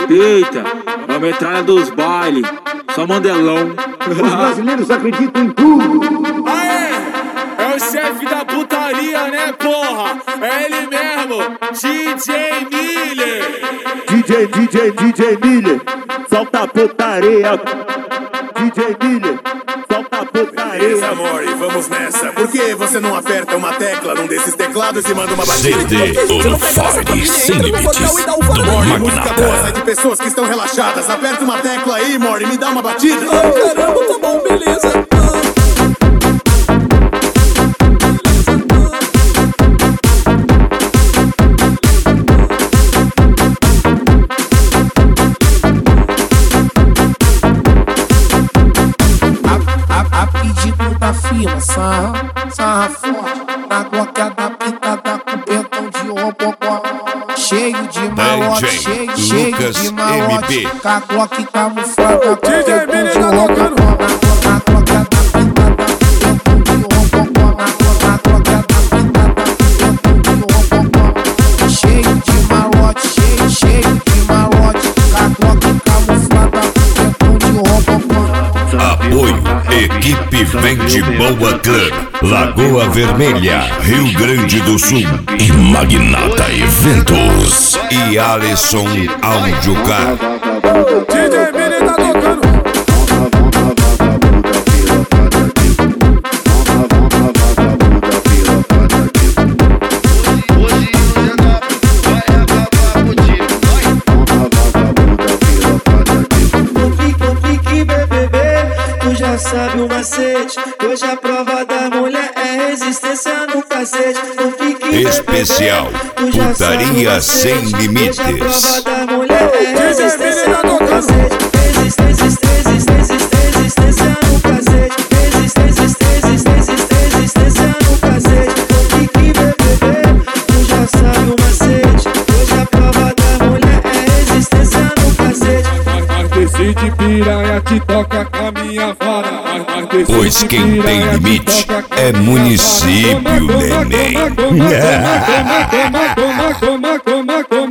Eita, é a metralha dos bailes, só mandelão. Os brasileiros acreditam em tudo. Aê, é o chefe da putaria, né, porra? É ele mesmo, DJ Miller. DJ Miller, solta a putaria. DJ Miller, solta a putaria. Beleza, amor, e vamos nessa. Por que você não aperta uma tecla num desses teclados e manda uma batida? CD on Fire, sem limites, do Mori, música boa, sai Magnata. de pessoas que estão relaxadas. Aperta uma tecla aí, Mori, me dá uma batida. Caramba, tá bom, beleza. A pedido da fila, sarra forte, na gloqueada pintada com pentão de robocó. Cheio de malote, cheio Lucas de malote, MP. com a glock camuflada com DJ pentão Miller de tá tocando. robocó. Na gloqueada pintada com pentão de robocó. Na gloqueada pintada com pentão de robocó. Cheio de malote, cheio de malote, com a glock camuflada com pentão de robocó. Apoio, equipe Vende Boa Club, Lagoa Vermelha, Rio Grande do Sul. E Magnata Eventos. E Alisson Audiocar. DJ Miller tá tocando. Sabe o macete, hoje a prova da mulher é resistência no cacete. Não fique Especial, putaria sem limites. Hoje a prova da mulher é resistência no cacete. Resistência no cacete. Resistência no cacete. Não fique bebê, tu já sabe o macete. Hoje a prova da mulher é resistência no cacete. Desce de piranha, te toca com a minha vara. Pois quem tem limite é município, neném. Toma.